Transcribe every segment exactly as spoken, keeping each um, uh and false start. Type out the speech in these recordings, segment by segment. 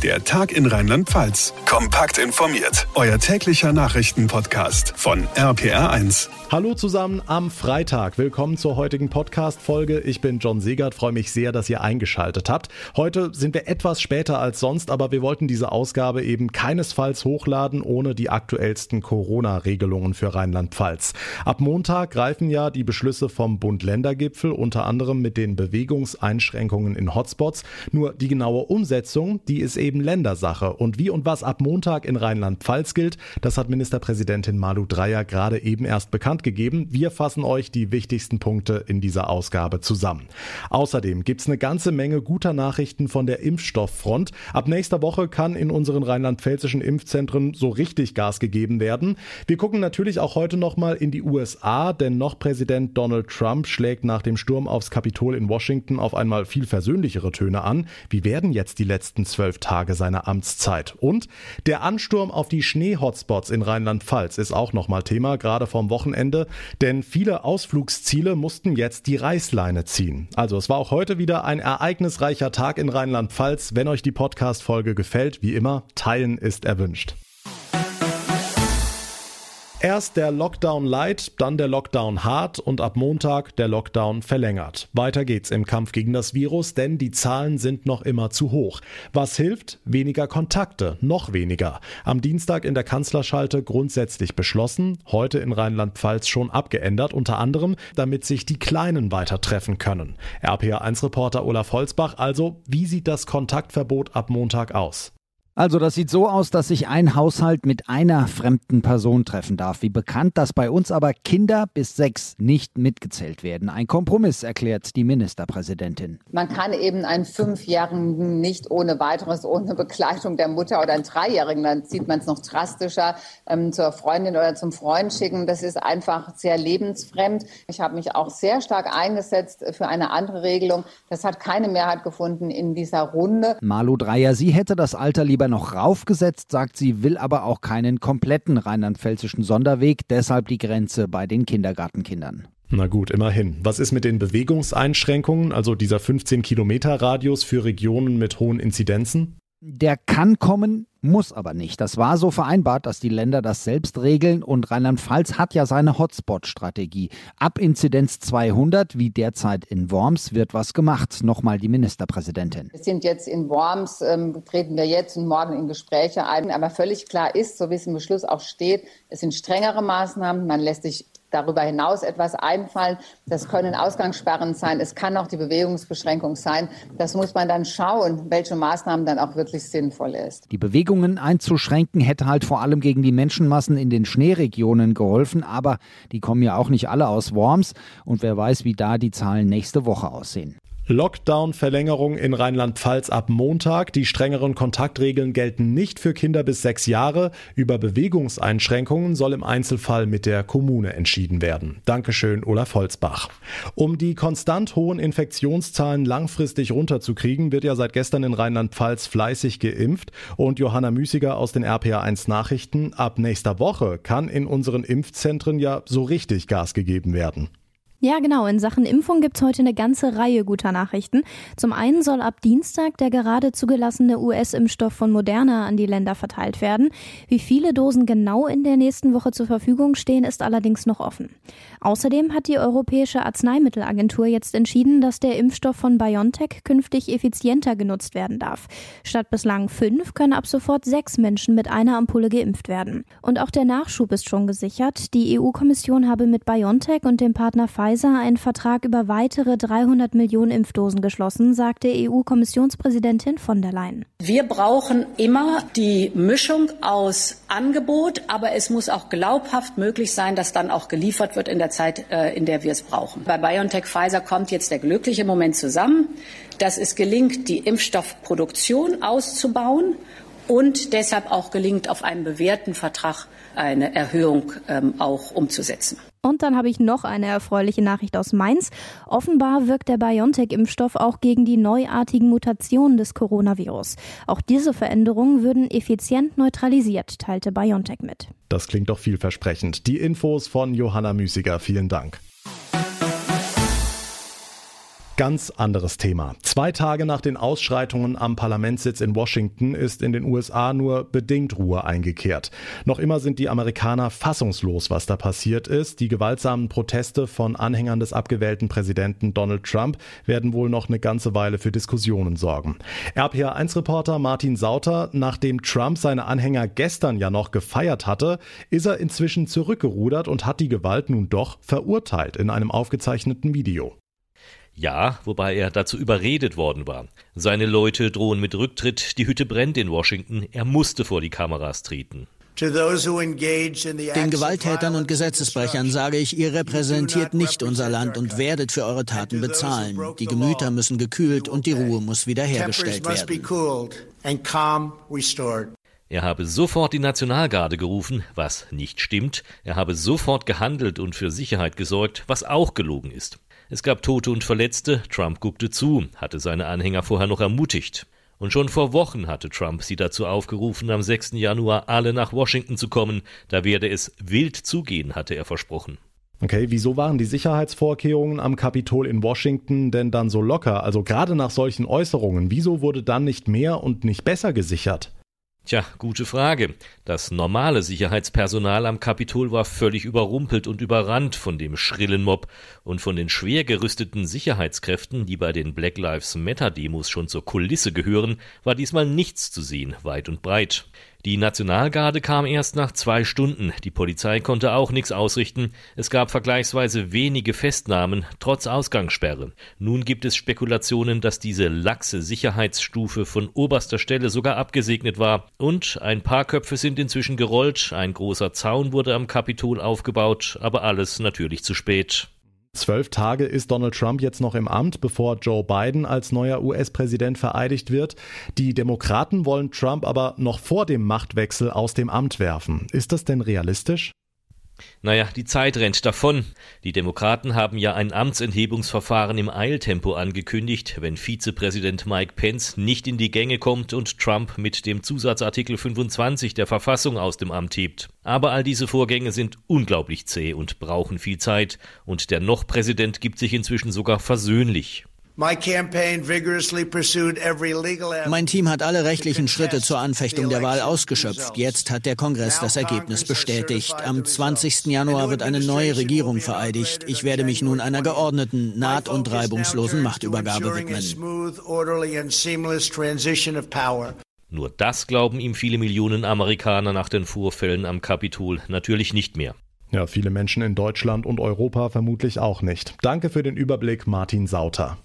Der Tag in Rheinland-Pfalz. Kompakt informiert. Euer täglicher Nachrichtenpodcast von R P R eins. Hallo zusammen am Freitag. Willkommen zur heutigen Podcast-Folge. Ich bin John Segert, freue mich sehr, dass ihr eingeschaltet habt. Heute sind wir etwas später als sonst, aber wir wollten diese Ausgabe eben keinesfalls hochladen ohne die aktuellsten Corona-Regelungen für Rheinland-Pfalz. Ab Montag greifen ja die Beschlüsse vom Bund-Länder-Gipfel, unter anderem mit den Bewegungseinschränkungen in Hotspots. Nur die genaue Umsetzung, die ist eben Ländersache. Und wie und was ab Montag in Rheinland-Pfalz gilt, das hat Ministerpräsidentin Malu Dreyer gerade eben erst bekannt gegeben. Wir fassen euch die wichtigsten Punkte in dieser Ausgabe zusammen. Außerdem gibt's eine ganze Menge guter Nachrichten von der Impfstofffront. Ab nächster Woche kann in unseren rheinland-pfälzischen Impfzentren so richtig Gas gegeben werden. Wir gucken natürlich auch heute nochmal in die U S A, denn noch Präsident Donald Trump schlägt nach dem Sturm aufs Kapitol in Washington auf einmal viel versöhnlichere Töne an. Wie werden jetzt die letzten zwölf Tage seiner Amtszeit? Und der Ansturm auf die Schnee-Hotspots in Rheinland-Pfalz ist auch nochmal Thema, gerade vom Wochenende. Denn viele Ausflugsziele mussten jetzt die Reißleine ziehen. Also es war auch heute wieder ein ereignisreicher Tag in Rheinland-Pfalz. Wenn euch die Podcast-Folge gefällt, wie immer, teilen ist erwünscht. Erst der Lockdown light, dann der Lockdown hart und ab Montag der Lockdown verlängert. Weiter geht's im Kampf gegen das Virus, denn die Zahlen sind noch immer zu hoch. Was hilft? Weniger Kontakte, noch weniger. Am Dienstag in der Kanzlerschalte grundsätzlich beschlossen, heute in Rheinland-Pfalz schon abgeändert, unter anderem, damit sich die Kleinen weiter treffen können. R P R eins Reporter Olaf Holzbach, also wie sieht das Kontaktverbot ab Montag aus? Also das sieht so aus, dass sich ein Haushalt mit einer fremden Person treffen darf. Wie bekannt, dass bei uns aber Kinder bis sechs nicht mitgezählt werden. Ein Kompromiss, erklärt die Ministerpräsidentin. Man kann eben einen Fünfjährigen nicht ohne weiteres, ohne Begleitung der Mutter oder einen Dreijährigen, dann sieht man es noch drastischer, ähm, zur Freundin oder zum Freund schicken. Das ist einfach sehr lebensfremd. Ich habe mich auch sehr stark eingesetzt für eine andere Regelung. Das hat keine Mehrheit gefunden in dieser Runde. Malu Dreyer, sie hätte das Alter lieber noch raufgesetzt, sagt sie, will aber auch keinen kompletten rheinland-pfälzischen Sonderweg, deshalb die Grenze bei den Kindergartenkindern. Na gut, immerhin. Was ist mit den Bewegungseinschränkungen, also dieser fünfzehn Kilometer Radius für Regionen mit hohen Inzidenzen? Der kann kommen, muss aber nicht. Das war so vereinbart, dass die Länder das selbst regeln und Rheinland-Pfalz hat ja seine Hotspot-Strategie. Ab Inzidenz zweihundert, wie derzeit in Worms, wird was gemacht. Nochmal die Ministerpräsidentin. Wir sind jetzt in Worms, ähm, treten wir jetzt und morgen in Gespräche ein. Aber völlig klar ist, so wie es im Beschluss auch steht, es sind strengere Maßnahmen. Man lässt sich darüber hinaus etwas einfallen. Das können Ausgangssperren sein, es kann auch die Bewegungsbeschränkung sein. Das muss man dann schauen, welche Maßnahmen dann auch wirklich sinnvoll ist. Die Bewegungen einzuschränken hätte halt vor allem gegen die Menschenmassen in den Schneeregionen geholfen, aber die kommen ja auch nicht alle aus Worms und wer weiß, wie da die Zahlen nächste Woche aussehen. Lockdown-Verlängerung in Rheinland-Pfalz ab Montag. Die strengeren Kontaktregeln gelten nicht für Kinder bis sechs Jahre. Über Bewegungseinschränkungen soll im Einzelfall mit der Kommune entschieden werden. Dankeschön, Olaf Holzbach. Um die konstant hohen Infektionszahlen langfristig runterzukriegen, wird ja seit gestern in Rheinland-Pfalz fleißig geimpft. Und Johanna Müßiger aus den R P R eins Nachrichten. Ab nächster Woche kann in unseren Impfzentren ja so richtig Gas gegeben werden. Ja, genau. In Sachen Impfung gibt's heute eine ganze Reihe guter Nachrichten. Zum einen soll ab Dienstag der gerade zugelassene U S-Impfstoff von Moderna an die Länder verteilt werden. Wie viele Dosen genau in der nächsten Woche zur Verfügung stehen, ist allerdings noch offen. Außerdem hat die Europäische Arzneimittelagentur jetzt entschieden, dass der Impfstoff von BioNTech künftig effizienter genutzt werden darf. Statt bislang fünf können ab sofort sechs Menschen mit einer Ampulle geimpft werden. Und auch der Nachschub ist schon gesichert. Die E U-Kommission habe mit BioNTech und dem Partner Pfizer einen Vertrag über weitere dreihundert Millionen Impfdosen geschlossen, sagte E U-Kommissionspräsidentin von der Leyen. Wir brauchen immer die Mischung aus Angebot, aber es muss auch glaubhaft möglich sein, dass dann auch geliefert wird in der Zeit, in der wir es brauchen. Bei BioNTech Pfizer kommt jetzt der glückliche Moment zusammen, dass es gelingt, die Impfstoffproduktion auszubauen und deshalb auch gelingt, auf einen bewährten Vertrag eine Erhöhung ähm, auch umzusetzen. Und dann habe ich noch eine erfreuliche Nachricht aus Mainz. Offenbar wirkt der BioNTech-Impfstoff auch gegen die neuartigen Mutationen des Coronavirus. Auch diese Veränderungen würden effizient neutralisiert, teilte BioNTech mit. Das klingt doch vielversprechend. Die Infos von Johanna Müßiger. Vielen Dank. Ganz anderes Thema. Zwei Tage nach den Ausschreitungen am Parlamentssitz in Washington ist in den U S A nur bedingt Ruhe eingekehrt. Noch immer sind die Amerikaner fassungslos, was da passiert ist. Die gewaltsamen Proteste von Anhängern des abgewählten Präsidenten Donald Trump werden wohl noch eine ganze Weile für Diskussionen sorgen. R P A eins Reporter Martin Sauter, nachdem Trump seine Anhänger gestern ja noch gefeiert hatte, ist er inzwischen zurückgerudert und hat die Gewalt nun doch verurteilt in einem aufgezeichneten Video. Ja, wobei er dazu überredet worden war. Seine Leute drohen mit Rücktritt, die Hütte brennt in Washington, er musste vor die Kameras treten. Den Gewalttätern und Gesetzesbrechern sage ich, ihr repräsentiert nicht unser Land und werdet für eure Taten bezahlen. Die Gemüter müssen gekühlt und die Ruhe muss wiederhergestellt werden. Er habe sofort die Nationalgarde gerufen, was nicht stimmt. Er habe sofort gehandelt und für Sicherheit gesorgt, was auch gelogen ist. Es gab Tote und Verletzte, Trump guckte zu, hatte seine Anhänger vorher noch ermutigt. Und schon vor Wochen hatte Trump sie dazu aufgerufen, am sechsten Januar alle nach Washington zu kommen. Da werde es wild zugehen, hatte er versprochen. Okay, wieso waren die Sicherheitsvorkehrungen am Kapitol in Washington denn dann so locker? Also gerade nach solchen Äußerungen, wieso wurde dann nicht mehr und nicht besser gesichert? Tja, gute Frage. Das normale Sicherheitspersonal am Kapitol war völlig überrumpelt und überrannt von dem schrillen Mob und von den schwer gerüsteten Sicherheitskräften, die bei den Black Lives Matter Demos schon zur Kulisse gehören, war diesmal nichts zu sehen, weit und breit. Die Nationalgarde kam erst nach zwei Stunden. Die Polizei konnte auch nichts ausrichten. Es gab vergleichsweise wenige Festnahmen, trotz Ausgangssperre. Nun gibt es Spekulationen, dass diese laxe Sicherheitsstufe von oberster Stelle sogar abgesegnet war. Und ein paar Köpfe sind inzwischen gerollt. Ein großer Zaun wurde am Kapitol aufgebaut, aber alles natürlich zu spät. Zwölf Tage ist Donald Trump jetzt noch im Amt, bevor Joe Biden als neuer U S-Präsident vereidigt wird. Die Demokraten wollen Trump aber noch vor dem Machtwechsel aus dem Amt werfen. Ist das denn realistisch? Naja, die Zeit rennt davon. Die Demokraten haben ja ein Amtsenthebungsverfahren im Eiltempo angekündigt, wenn Vizepräsident Mike Pence nicht in die Gänge kommt und Trump mit dem Zusatzartikel fünfundzwanzig der Verfassung aus dem Amt hebt. Aber all diese Vorgänge sind unglaublich zäh und brauchen viel Zeit. Und der Noch-Präsident gibt sich inzwischen sogar versöhnlich. Mein Team hat alle rechtlichen Schritte zur Anfechtung der Wahl ausgeschöpft. Jetzt hat der Kongress das Ergebnis bestätigt. Am zwanzigsten Januar wird eine neue Regierung vereidigt. Ich werde mich nun einer geordneten, naht- und reibungslosen Machtübergabe widmen. Nur das glauben ihm viele Millionen Amerikaner nach den Vorfällen am Kapitol natürlich nicht mehr. Ja, viele Menschen in Deutschland und Europa vermutlich auch nicht. Danke für den Überblick, Martin Sauter.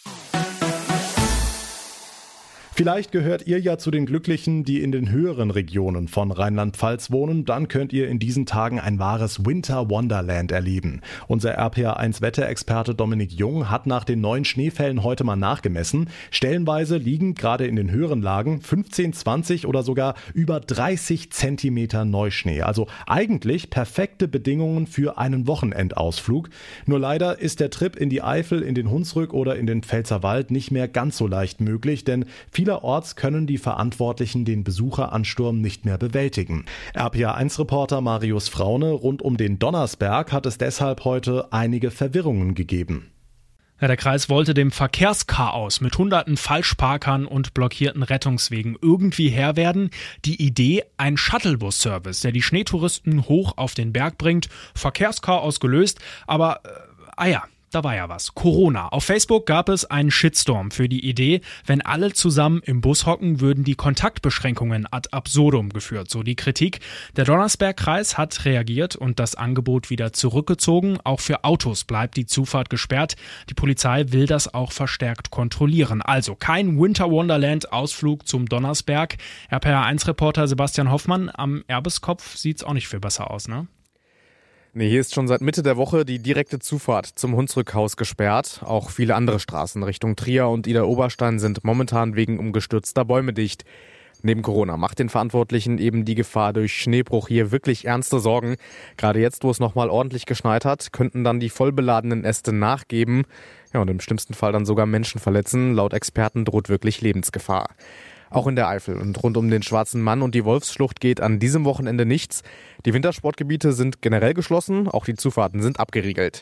Vielleicht gehört ihr ja zu den Glücklichen, die in den höheren Regionen von Rheinland-Pfalz wohnen. Dann könnt ihr in diesen Tagen ein wahres Winter Wonderland erleben. Unser R P A eins Wetterexperte Dominik Jung hat nach den neuen Schneefällen heute mal nachgemessen. Stellenweise liegen gerade in den höheren Lagen fünfzehn, zwanzig oder sogar über dreißig Zentimeter Neuschnee. Also eigentlich perfekte Bedingungen für einen Wochenendausflug. Nur leider ist der Trip in die Eifel, in den Hunsrück oder in den Pfälzerwald nicht mehr ganz so leicht möglich, denn viele Vielerorts können die Verantwortlichen den Besucheransturm nicht mehr bewältigen. R P A eins Reporter Marius Fraune, rund um den Donnersberg hat es deshalb heute einige Verwirrungen gegeben. Ja, der Kreis wollte dem Verkehrschaos mit hunderten Falschparkern und blockierten Rettungswegen irgendwie Herr werden. Die Idee, ein Shuttlebus-Service, der die Schneetouristen hoch auf den Berg bringt. Verkehrschaos gelöst, aber äh, ah ja. Da war ja was. Corona. Auf Facebook gab es einen Shitstorm für die Idee, wenn alle zusammen im Bus hocken, würden die Kontaktbeschränkungen ad absurdum geführt. So die Kritik. Der Donnersberg-Kreis hat reagiert und das Angebot wieder zurückgezogen. Auch für Autos bleibt die Zufahrt gesperrt. Die Polizei will das auch verstärkt kontrollieren. Also kein Winter Wonderland-Ausflug zum Donnersberg. R P A eins Reporter Sebastian Hoffmann, am Erbeskopf sieht's auch nicht viel besser aus, ne? Nee, hier ist schon seit Mitte der Woche die direkte Zufahrt zum Hunsrückhaus gesperrt. Auch viele andere Straßen Richtung Trier und Idar-Oberstein sind momentan wegen umgestürzter Bäume dicht. Neben Corona macht den Verantwortlichen eben die Gefahr durch Schneebruch hier wirklich ernste Sorgen. Gerade jetzt, wo es nochmal ordentlich geschneit hat, könnten dann die vollbeladenen Äste nachgeben. Ja, und im schlimmsten Fall dann sogar Menschen verletzen. Laut Experten droht wirklich Lebensgefahr. Auch in der Eifel und rund um den Schwarzen Mann und die Wolfsschlucht geht an diesem Wochenende nichts. Die Wintersportgebiete sind generell geschlossen, auch die Zufahrten sind abgeriegelt.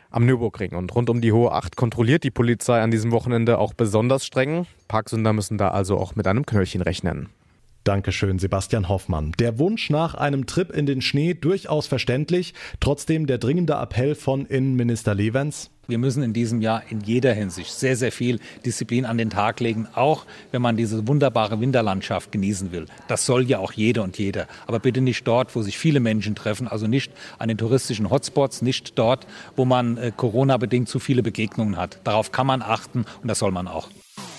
Am Nürburgring und rund um die Hohe Acht kontrolliert die Polizei an diesem Wochenende auch besonders streng. Parksünder müssen da also auch mit einem Knöllchen rechnen. Dankeschön, Sebastian Hoffmann. Der Wunsch nach einem Trip in den Schnee durchaus verständlich. Trotzdem der dringende Appell von Innenminister Levens. Wir müssen in diesem Jahr in jeder Hinsicht sehr, sehr viel Disziplin an den Tag legen, auch wenn man diese wunderbare Winterlandschaft genießen will. Das soll ja auch jede und jeder. Aber bitte nicht dort, wo sich viele Menschen treffen, also nicht an den touristischen Hotspots, nicht dort, wo man äh, Corona-bedingt zu viele Begegnungen hat. Darauf kann man achten und das soll man auch.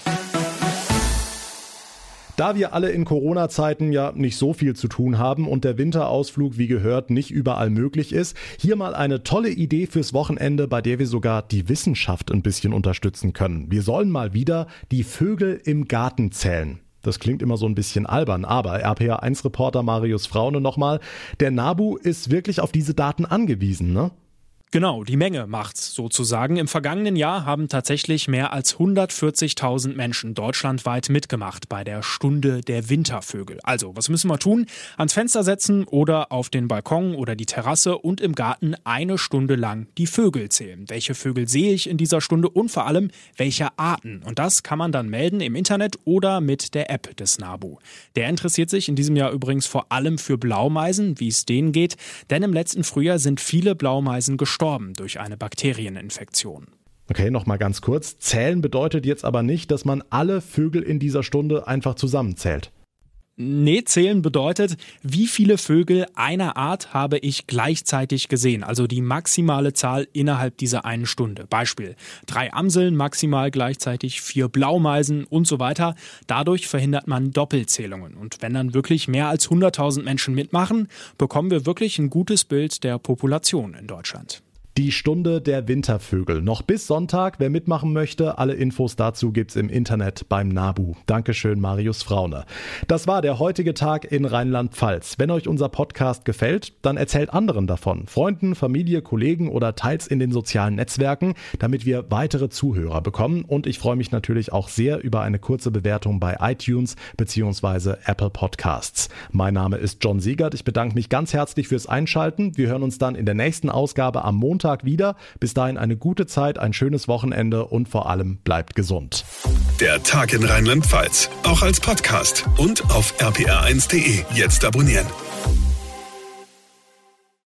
Da wir alle in Corona-Zeiten ja nicht so viel zu tun haben und der Winterausflug, wie gehört, nicht überall möglich ist, hier mal eine tolle Idee fürs Wochenende, bei der wir sogar die Wissenschaft ein bisschen unterstützen können. Wir sollen mal wieder die Vögel im Garten zählen. Das klingt immer so ein bisschen albern, aber R P R eins Reporter Marius Fraune nochmal, der NABU ist wirklich auf diese Daten angewiesen, ne? Genau, die Menge macht's sozusagen. Im vergangenen Jahr haben tatsächlich mehr als hundertvierzigtausend Menschen deutschlandweit mitgemacht bei der Stunde der Wintervögel. Also, was müssen wir tun? Ans Fenster setzen oder auf den Balkon oder die Terrasse und im Garten eine Stunde lang die Vögel zählen. Welche Vögel sehe ich in dieser Stunde und vor allem, welche Arten? Und das kann man dann melden im Internet oder mit der App des NABU. Der interessiert sich in diesem Jahr übrigens vor allem für Blaumeisen, wie es denen geht, denn im letzten Frühjahr sind viele Blaumeisen gestorben. gestorben durch eine Bakterieninfektion. Okay, nochmal ganz kurz. Zählen bedeutet jetzt aber nicht, dass man alle Vögel in dieser Stunde einfach zusammenzählt. Nee, zählen bedeutet, wie viele Vögel einer Art habe ich gleichzeitig gesehen, also die maximale Zahl innerhalb dieser einen Stunde. Beispiel, drei Amseln maximal gleichzeitig, vier Blaumeisen und so weiter. Dadurch verhindert man Doppelzählungen. Und wenn dann wirklich mehr als hunderttausend Menschen mitmachen, bekommen wir wirklich ein gutes Bild der Population in Deutschland. Die Stunde der Wintervögel. Noch bis Sonntag. Wer mitmachen möchte, alle Infos dazu gibt's im Internet beim NABU. Dankeschön, Marius Fraune. Das war der heutige Tag in Rheinland-Pfalz. Wenn euch unser Podcast gefällt, dann erzählt anderen davon. Freunden, Familie, Kollegen oder teils in den sozialen Netzwerken, damit wir weitere Zuhörer bekommen. Und ich freue mich natürlich auch sehr über eine kurze Bewertung bei iTunes bzw. Apple Podcasts. Mein Name ist John Siegert. Ich bedanke mich ganz herzlich fürs Einschalten. Wir hören uns dann in der nächsten Ausgabe am Montag wieder. Bis dahin eine gute Zeit, ein schönes Wochenende und vor allem bleibt gesund. Der Tag in Rheinland-Pfalz, auch als Podcast und auf r p r eins punkt d e. Jetzt abonnieren.